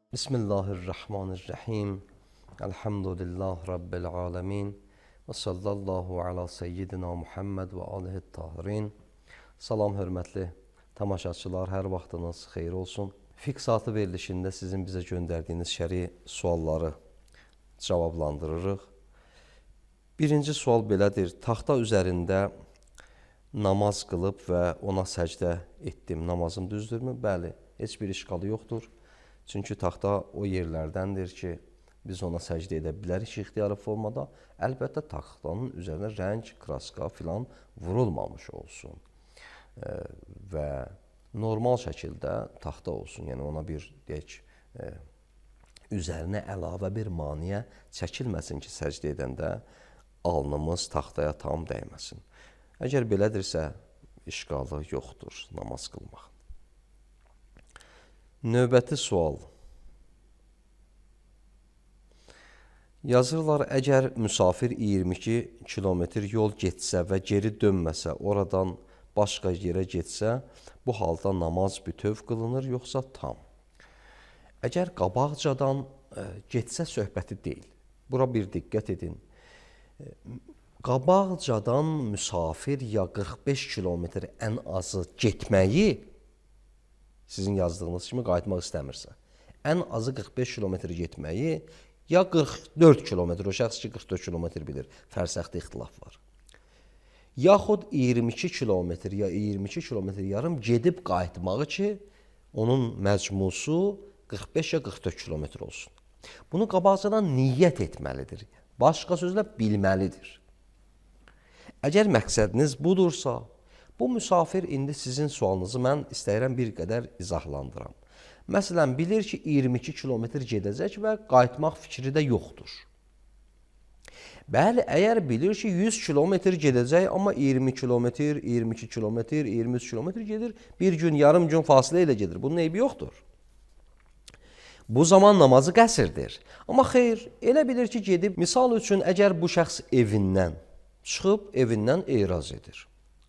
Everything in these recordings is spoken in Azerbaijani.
Bismillahirrahmanirrahim. Elhamdülillah Rabbil alemin. Və sallallahu ala seyyidina Muhammed və alihi tahirin. Salam hörmətli tamaşaçılar, hər vaxtınız xeyir olsun. Fiqh saatı verilişində sizin bizə göndərdiyiniz şəri sualları cavablandırırıq. Birinci sual belədir. Taxta üzərində namaz qılıb və ona səcdə etdim. Namazım düzdürmü? Bəli, heç bir işqalı yoxdur. Çünki taxta o yerlərdəndir ki, biz ona səcdə edə bilərik ixtiyari formada. Əlbəttə, taxtanın üzərinə rəng, kraska filan vurulmamış olsun. Və normal şəkildə taxta olsun. Yəni ona bir, deyək, üzərinə əlavə bir maniyə çəkilməsin ki, səcdə edəndə alnımız taxtaya tam dəyməsin. Əgər belədirsə, işqalı yoxdur namaz qılmaq. Növbəti sual. Yazırlar, əgər müsafir 22 kilometr yol getsə və geri dönməsə, oradan başqa yerə getsə, bu halda namaz bütöv qılınır, yoxsa tam? Əgər qabaqcadan getsə söhbəti deyil. Bura bir diqqət edin. Qabaqcadan müsafir ya 45 kilometr ən azı getməyi, sizin yazdığınız kimi qayıtmaq istəmirsə, ən azı 45 kilometr getməyi, ya 44 kilometr, o şəxs ki 44 kilometr bilir, fərsəxdə ixtilaf var. Yaxud 22 kilometr ya 22 kilometr yarım gedib qayıtmağı ki, onun məcmusu 45 ya 44 kilometr olsun. Bunu qabaqcadan niyyət etməlidir. Başqa sözlə bilməlidir. Əgər məqsədiniz budursa, bu müsafir indi sizin sualınızı mən istəyirəm bir qədər izahlandıram. Məsələn, bilir ki, 22 kilometr gedəcək və qayıtmaq fikri də yoxdur. Bəli, əgər bilir ki, 100 kilometr gedəcək, amma 20 kilometr, 22 kilometr, 23 kilometr gedir, bir gün, yarım gün fasilə ilə gedir. Bunun eybi yoxdur. Bu zaman namazı qəsrdir. Amma xeyr, elə bilir ki, gedib, misal üçün, əgər bu şəxs evindən çıxıb, evindən eyraz edir.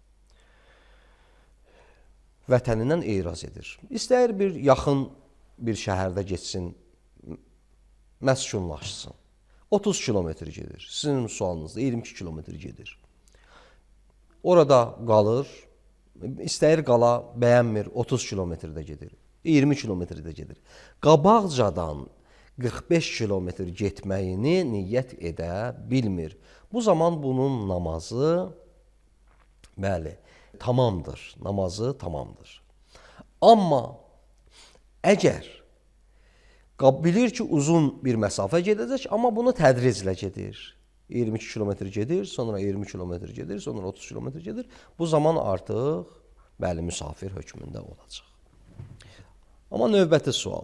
Vətənindən eyraz edir. İstəyir bir yaxın bir şəhərdə getsin, məskunlaşsın. 30 kilometr gedir. Sizin sualınızda 22 kilometr gedir. Orada qalır, istəyir qala, bəyənmir, 30 kilometrdə gedir. 20 kilometrdə gedir. Qabaqcadan 45 kilometr getməyini niyyət edə bilmir. Bu zaman bunun namazı, bəli, tamamdır, namazı tamamdır. Amma əgər bilir ki, uzun bir məsafə gedəcək, amma bunu tədriclə gedir. 22 kilometr gedir, sonra 20 kilometr gedir, sonra 30 kilometr gedir. Bu zaman artıq, bəli, müsafir hökmündə olacaq. Amma növbəti sual.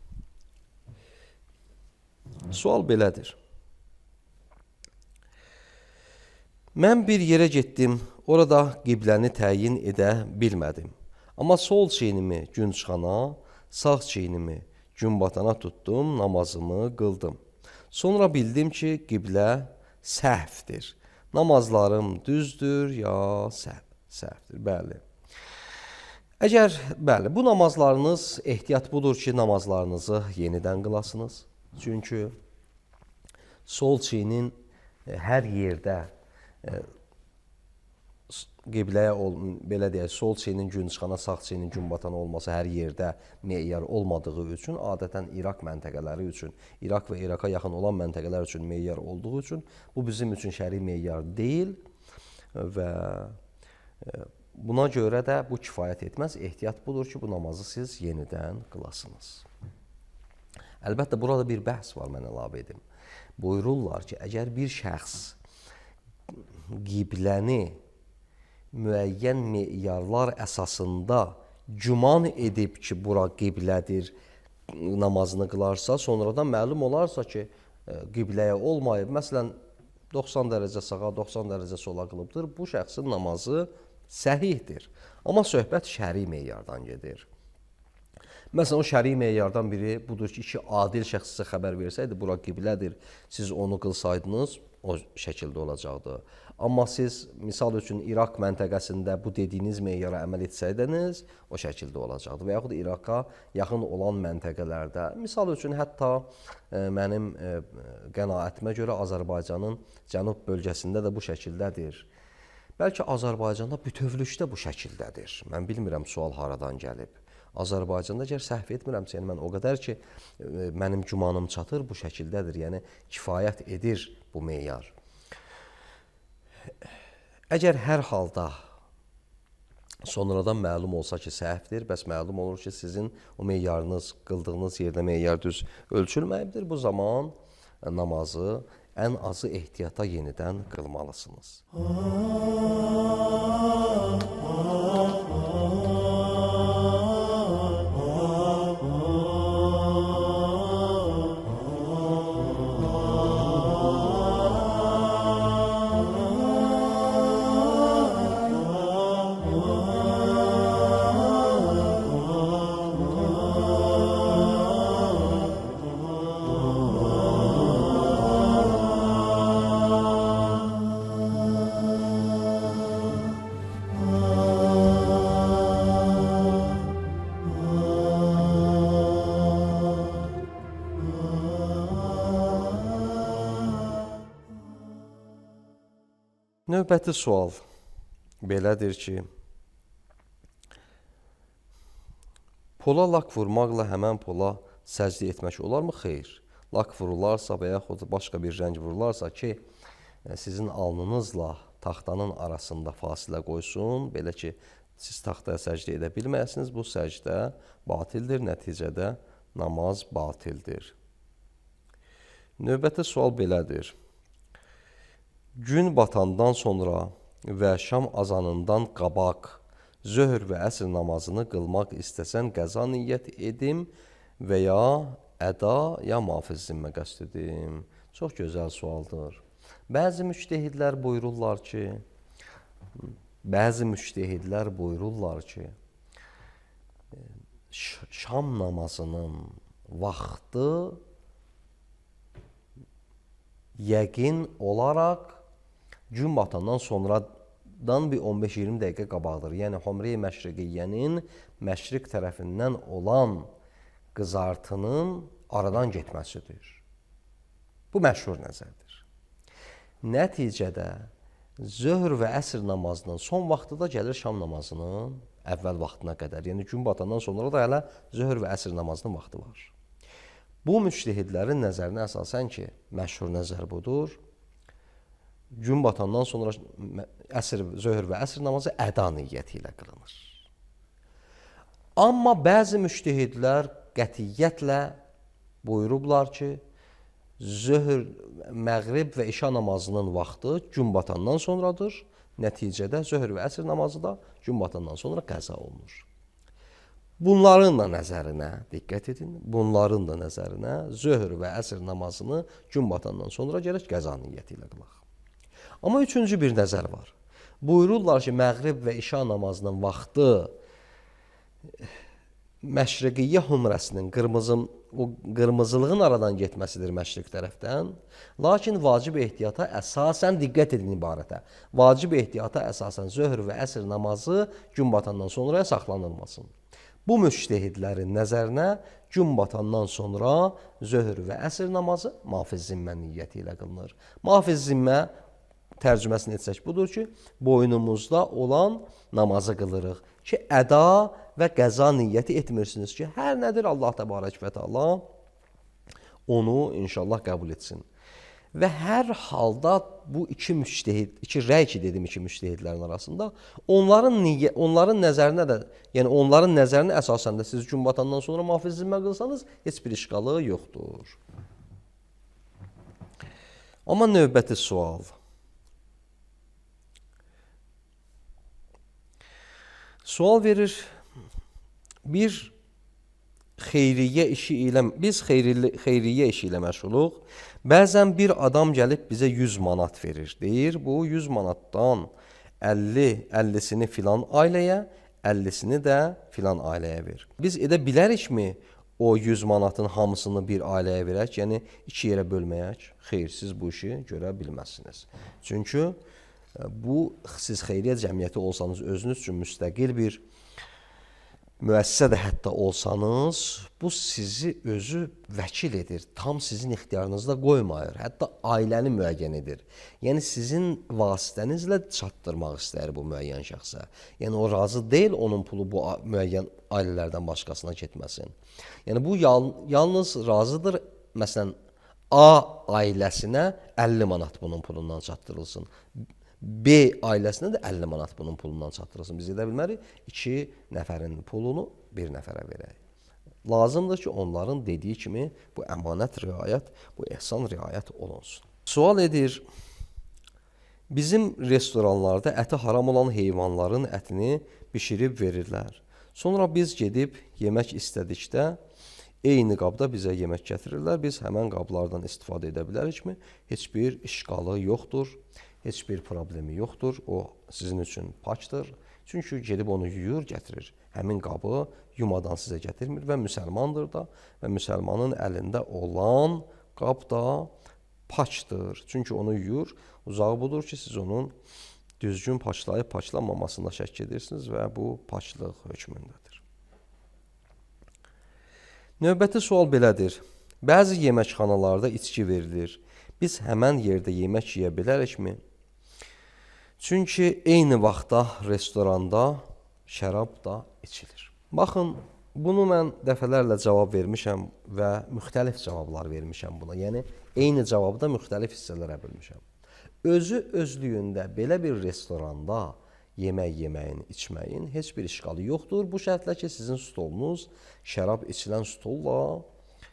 Sual belədir. Mən bir yerə getdim, orada qibləni təyin edə bilmədim. Amma sol çiynimi gün çıxana, sağ çiynimi gün batana tutdum, namazımı qıldım. Sonra bildim ki, qiblə səhvdir. Namazlarım düzdür ya səhvdir, bəli. Əgər, bəli, bu namazlarınız ehtiyat budur ki, namazlarınızı yenidən qılasınız. Çünki sol çiynin hər yerdə qibləyə, belə deyək, sol çiynin gün çıxana, sağ çiynin gün batana olması hər yerdə meyar olmadığı üçün, adətən İraq məntəqələri üçün, İraq və İraqa yaxın olan məntəqələr üçün meyar olduğu üçün, bu bizim üçün şəri meyar deyil və buna görə də bu kifayət etməz. Ehtiyat budur ki, bu namazı siz yenidən qılasınız. Əlbəttə, burada bir bəhs var, mən əlavə edim. Buyururlar ki, əgər bir şəxs qibləni müəyyən meyarlar əsasında güman edib ki, bura qiblədir, namazını qılarsa, sonradan məlum olarsa ki, qibləyə olmayıb, məsələn, 90 dərəcə sağa, 90 dərəcə sola qılıbdır, bu şəxsin namazı səhihdir. Amma söhbət şəri meyardan gedir. Məsələn, o şəri meyardan biri budur ki, 2 adil şəxs sizə xəbər versəydi, bura qiblədir, siz onu qılsaydınız, o şəkildə olacaqdı. Amma siz, misal üçün, İraq məntəqəsində bu dediyiniz meyara əməl etsəydiniz, o şəkildə olacaqdı. Və yaxud İraqa yaxın olan məntəqələrdə, misal üçün, hətta mənim qənaətimə görə Azərbaycanın cənub bölgəsində də bu şəkildədir. Bəlkə Azərbaycanda bütövlükdə bu şəkildədir. Mən bilmirəm, sual haradan gəlib. Azərbaycanda, əgər səhv etmirəmsə, yəni mən o qədər ki, mənim gümanım çatır, bu şəkildədir. Yəni, kifayət edir bu meyar. Əgər hər halda sonradan məlum olsa ki, səhvdir, bəs məlum olur ki, sizin o meyarınız, qıldığınız yerdə meyar düz ölçülməyibdir, bu zaman namazı ən azı ehtiyata yenidən qılmalısınız. Növbəti sual belədir ki, pola lak vurmaqla həmən pola səcdə etmək olarmı? Xeyr. Lak vurularsa və yaxud başqa bir rəng vurularsa ki, sizin alnınızla taxtanın arasında fasilə qoysun, belə ki, siz taxtaya səcdə edə bilməyəsiniz, bu səcdə batildir, nəticədə namaz batildir. Növbəti sual belədir. Gün batandan sonra və şam azanından qabaq zöhr və əsr namazını qılmaq istəsən qəza niyyət edim və ya əda ya mafiz zimmə qəsd edim. Çox gözəl sualdır. Bəzi müctəhidlər buyururlar ki, şam namazının vaxtı yəqin olaraq gün batandan sonradan bir 15-20 dəqiqə qabaqdır. Yəni, Homre-i Məşriqiyyənin məşriq tərəfindən olan qızartının aradan getməsidir. Bu məşhur nəzərdir. Nəticədə zöhr və əsr namazının son vaxtı da gəlir şam namazının əvvəl vaxtına qədər. Yəni, gün batandan sonra da hələ zöhr və əsr namazının vaxtı var. Bu müctəhidlərin nəzərinə əsasən ki, məşhur nəzər budur, gün batandan sonra zöhr və əsr namazı əda niyyəti ilə qılınır. Amma bəzi müctəhidlər qətiyyətlə buyurublar ki, zöhr, məğrib və işa namazının vaxtı gün batandan sonradır. Nəticədə zöhr və əsr namazı da gün batandan sonra qəza olunur. Bunların da nəzərinə diqqət edin. Bunların da nəzərinə zöhr və əsr namazını gün batandan sonra gərək qəza niyyəti ilə qılaq. Amma üçüncü bir nəzər var. Buyururlar ki, məğrib və işa namazının vaxtı məşriqiyyə humrəsinin, qırmızılığın aradan getməsidir məşriq tərəfdən. Lakin vacib ehtiyata əsasən, diqqət edin ibarətə, vacib ehtiyata əsasən zöhr və əsr namazı gün batandan sonraya saxlanılmasın. Bu müctəhidlərin nəzərinə gün batandan sonra zöhr və əsr namazı mafiz zimmə niyyəti ilə qılınır. Mafiz zimmə tərcüməsini etsək budur ki, boynumuzda olan namazı qılırıq ki, əda və qəza niyyəti etmirsiniz ki, hər nədir Allah təbarək və təala onu inşallah qəbul etsin. Və hər halda bu iki rəy ki dedim iki müctəhidlərin arasında, onların nəzərinə də, yəni onların nəzərinə əsasən də siz gün batandan sonra mafiz zimmə qılsanız, heç bir işqalı yoxdur. Amma növbəti sual. Sual verir, biz xeyriyyə işi ilə məşğuluq. Bəzən bir adam gəlib bizə 100 manat verir. Deyir, bu 100 manatdan 50-50'sini filan ailəyə, 50-sini də filan ailəyə ver. Biz edə bilərikmi o 100 manatın hamısını bir ailəyə verək, yəni 2 yerə bölməyək? Xeyr, siz bu işi görə bilməzsiniz. Çünki siz xeyriyyə cəmiyyəti olsanız, özünüz üçün müstəqil bir müəssisə də hətta olsanız, bu sizi özü vəkil edir. Tam sizin ixtiyarınızda qoymayır. Hətta ailəni müəyyən edir. Yəni sizin vasitənizlə çatdırmaq istəyir bu müəyyən şəxsə. Yəni o razı deyil onun pulu bu müəyyən ailələrdən başqasına getməsin. Yəni bu yalnız razıdır. Məsələn, A ailəsinə 50 manat bunun pulundan çatdırılsın. B ailəsinə də 50 manat bunun pulundan çatdırılsın. Biz edə bilmərik 2 nəfərin pulunu bir nəfərə verək. Lazımdır ki, onların dediyi kimi bu əmanət riayət, bu ehsan riayət olunsun. Sual edir, bizim restoranlarda əti haram olan heyvanların ətini bişirib verirlər. Sonra biz gedib yemək istədikdə eyni qabda bizə yemək gətirirlər. Biz həmən qablardan istifadə edə bilərikmi? Heç bir işqalı yoxdur. Heç bir problemi yoxdur. O sizin üçün pakdır. Çünki gedib onu yuyur, gətirir. Həmin qabı yumadan sizə gətirmir və müsəlmandır da və müsəlmanın əlində olan qab da pakdır. Çünki onu yuyur. Uzağı budur ki, siz onun düzgün paklayıb paklamamasında şəkk edirsiniz və bu paklıq hökmündədir. Növbəti sual belədir. Bəzi yeməkxanalarda içki verilir. Biz həmən yerdə yemək yeyə bilərikmi? Çünki eyni vaxtda restoranda şərab da içilir. Baxın, bunu mən dəfələrlə cavab vermişəm və müxtəlif cavablar vermişəm buna. Yəni, eyni cavabda müxtəlif hissələrə bölmüşəm. Özü özlüyündə belə bir restoranda yemək yeməyin, içməyin heç bir işqalı yoxdur. Bu şərtlə ki, sizin stolunuz şərab içilən stolla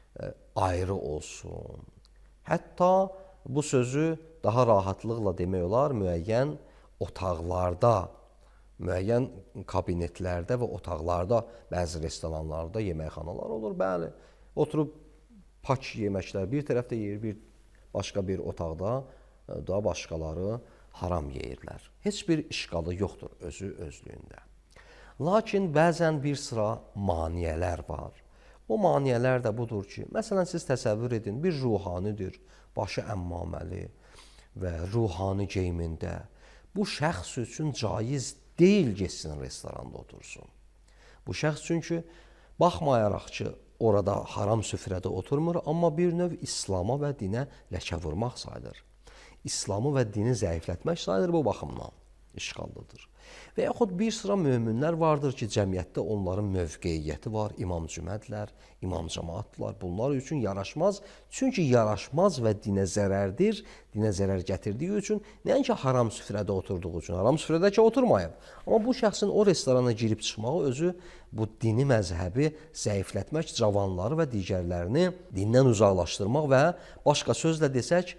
ayrı olsun. Hətta bu sözü daha rahatlıqla demək olar müəyyən otaqlarda, müəyyən kabinetlərdə və otaqlarda, bəzi restoranlarda yeməkxanalar olur. Bəli, oturub pak yeməklər bir tərəfdə yeyir, bir başqa bir otaqda da başqaları haram yeyirlər. Heç bir işqalı yoxdur özü özlüyündə. Lakin bəzən bir sıra maniyələr var. O maniyələr də budur ki, məsələn, siz təsəvvür edin, bir ruhanidir, başı əmmaməli və ruhani geyimində. Bu şəxs üçün caiz deyil getsin restoranda otursun. Bu şəxs çünki baxmayaraq ki, orada haram süfrədə oturmur, amma bir növ İslama və dinə ləkə vurmaq sayılır. İslamı və dini zəiflətmək sayılır bu baxımdan işğallıdır. Və yaxud bir sıra möminlər vardır ki, cəmiyyətdə onların mövqeyiyyəti var, imam cümədlər, imam cəmaatlar. Bunlar üçün yaraşmaz. Çünki yaraşmaz və dinə zərərdir, dinə zərər gətirdiyi üçün, nəinki haram süfrədə oturduğu üçün, haram süfrədə ki, oturmayıb. Amma bu şəxsin o restorana girib çıxmağı özü bu dini məzhəbi zəiflətmək, cavanları və digərlərini dindən uzaqlaşdırmaq və başqa sözlə desək,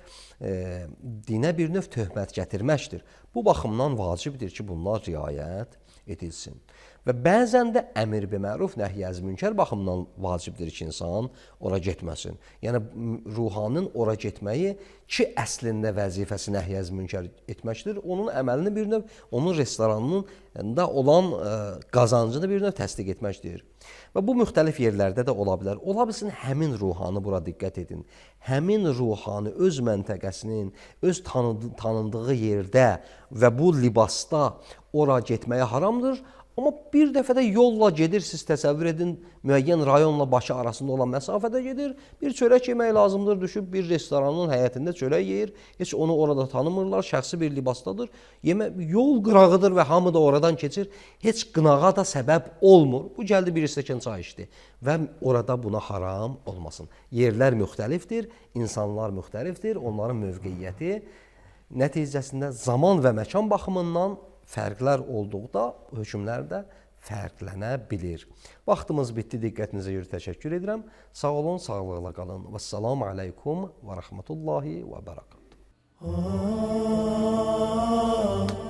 dinə bir növ töhmət gətirməkdir. Bu baxımdan vacibdir ki, bunlar riayət edilsin. Və bəzən də əmr biməruf, nəhy əz münkər baxımından vacibdir ki, insan ora getməsin. Yəni, ruhanın ora getməyi ki, əslində vəzifəsi nəhy əz münkər etməkdir, onun əməlini bir növ, onun restoranında olan qazancını bir növ təsdiq etməkdir. Və bu müxtəlif yerlərdə də ola bilər. Ola bilsin, həmin ruhanı bura diqqət edin. Həmin ruhanı öz məntəqəsinin, öz tanındığı yerdə və bu libasda ora getməyə haramdır. Amma bir dəfədə yolla gedir, siz təsəvvür edin, müəyyən rayonla Bakı arasında olan məsafədə gedir, bir çörək yemək lazımdır, düşüb bir restoranın həyətində çörək yeyir, heç onu orada tanımırlar, şəxsi bir libasdadır, yol qırağıdır və hamı da oradan keçir, heç qınağa da səbəb olmur. Bu gəldi bir stəkan çay içdi və orada buna haram olmasın. Yerlər müxtəlifdir, insanlar müxtəlifdir, onların mövqeyiyyəti nəticəsində zaman və məkan baxımından fərqlər olduqda hökmlər də fərqlənə bilir. Vaxtımız bitdi, diqqətinizə görə təşəkkür edirəm. Sağ olun, sağlıqla qalın. Vəssalamu aleykum və rəhmətullahi və bərəkatuhu.